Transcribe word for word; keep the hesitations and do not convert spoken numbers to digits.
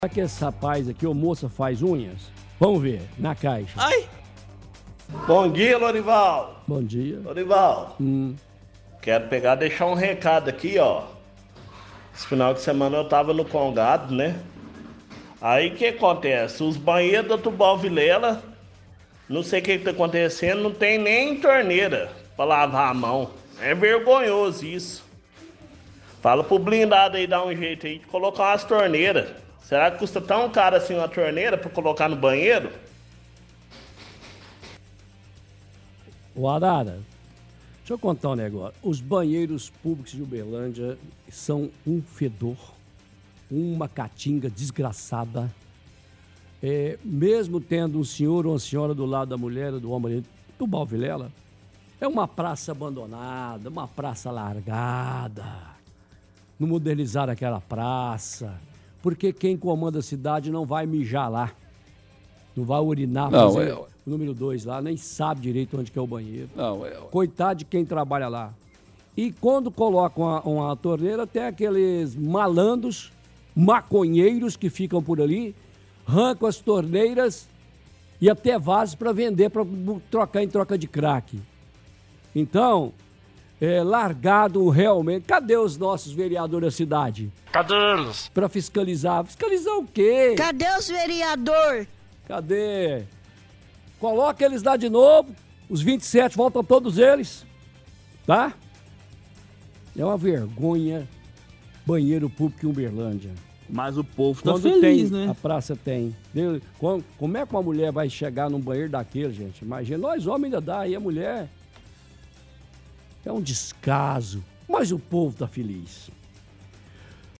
Será que esse rapaz aqui, ou moça, faz unhas? Vamos ver, na caixa. Ai! Bom dia, Lorival. Bom dia. Lorival, Hum. quero pegar, deixar um recado aqui, ó. Esse final de semana eu tava no Congado, né? Aí o que acontece? Os banheiros do Tubal Vilela, não sei o que que tá acontecendo, não tem nem torneira pra lavar a mão. É vergonhoso isso. Fala pro blindado aí, dar um jeito aí de colocar umas torneiras. Será que custa tão caro assim uma torneira pra colocar no banheiro? O Arara, deixa eu contar um negócio. Os banheiros públicos de Uberlândia são um fedor, uma caatinga desgraçada. É, mesmo tendo um senhor ou uma senhora do lado da mulher ou do homem do Tubal Vilela, é uma praça abandonada, uma praça largada. Não modernizaram aquela praça, porque quem comanda a cidade não vai mijar lá. Não vai urinar, Não, fazer é- o número dois lá, nem sabe direito onde que é o banheiro. Não, é... Coitado de quem trabalha lá. E quando colocam uma, uma torneira, tem aqueles malandros, maconheiros que ficam por ali, arrancam as torneiras e até vasos para vender, para trocar em troca de crack. Então, é largado realmente. Cadê os nossos vereadores da cidade? Cadê eles? Para fiscalizar. Fiscalizar o quê? Cadê os vereadores? Cadê? Coloca eles lá de novo. Os vinte e sete, voltam todos eles. Tá? É uma vergonha. Banheiro público em Uberlândia. Mas o povo tá Quando feliz, tem, né? a praça tem. Entendeu? Como, como é que uma mulher vai chegar num banheiro daquele, gente? Imagina, nós homens ainda dá, e a mulher... É um descaso. Mas o povo tá feliz.